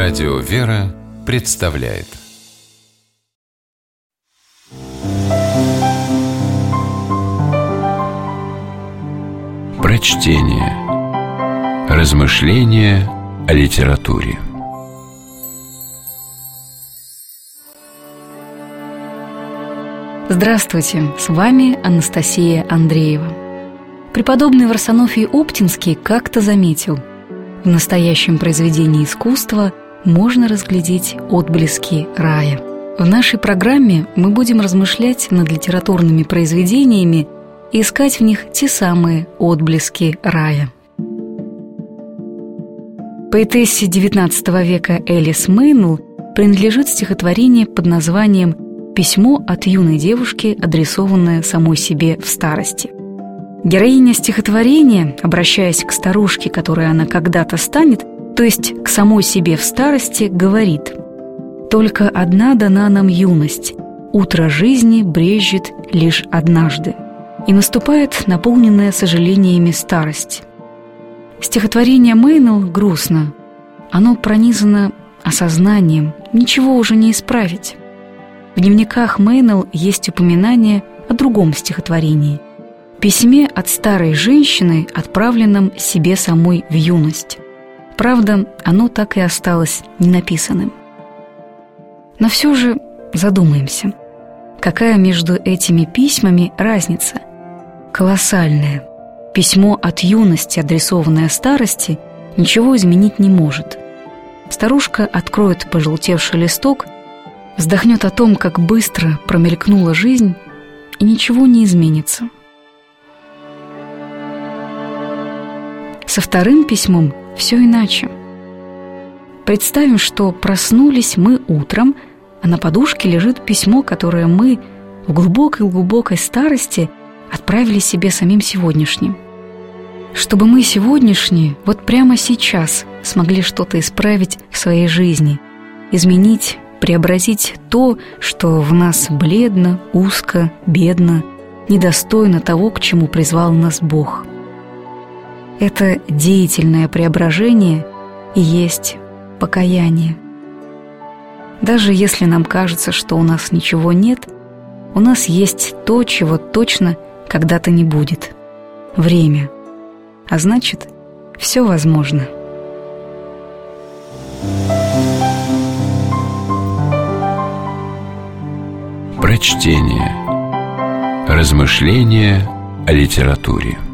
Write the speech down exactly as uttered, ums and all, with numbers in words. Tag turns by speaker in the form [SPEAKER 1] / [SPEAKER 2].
[SPEAKER 1] Радио «Вера» представляет Прочтение. Размышления о литературе.
[SPEAKER 2] Здравствуйте, с вами Анастасия Андреева. Преподобный Варсонофий Оптинский как-то заметил: в настоящем произведении искусства можно разглядеть отблески рая. В нашей программе мы будем размышлять над литературными произведениями и искать в них те самые отблески рая. Поэтессе девятнадцатого века Элис Мейнелл принадлежит стихотворение под названием «Письмо от юной девушки, адресованное самой себе в старости». Героиня стихотворения, обращаясь к старушке, которой она когда-то станет, то есть к самой себе в старости, говорит: «Только одна дана нам юность, утро жизни брезжит лишь однажды, и наступает наполненная сожалениями старость». Стихотворение Мейнелл грустно, оно пронизано осознанием, ничего уже не исправить. В дневниках Мейнелл есть упоминание о другом стихотворении – письме от старой женщины, отправленном себе самой в юность. Правда, оно так и осталось ненаписанным. Но все же задумаемся, какая между этими письмами разница? Колоссальная. Письмо от юности, адресованное старости, ничего изменить не может. Старушка откроет пожелтевший листок, вздохнет о том, как быстро промелькнула жизнь, и ничего не изменится. Со вторым письмом все иначе. Представим, что проснулись мы утром, а на подушке лежит письмо, которое мы в глубокой-глубокой старости отправили себе самим сегодняшним. Чтобы мы сегодняшние, вот прямо сейчас, смогли что-то исправить в своей жизни, изменить, преобразить то, что в нас бледно, узко, бедно, недостойно того, к чему призвал нас Бог. Это деятельное преображение и есть покаяние. Даже если нам кажется, что у нас ничего нет, у нас есть то, чего точно когда-то не будет – время. А значит, все возможно.
[SPEAKER 1] Прочтение. Размышления о литературе.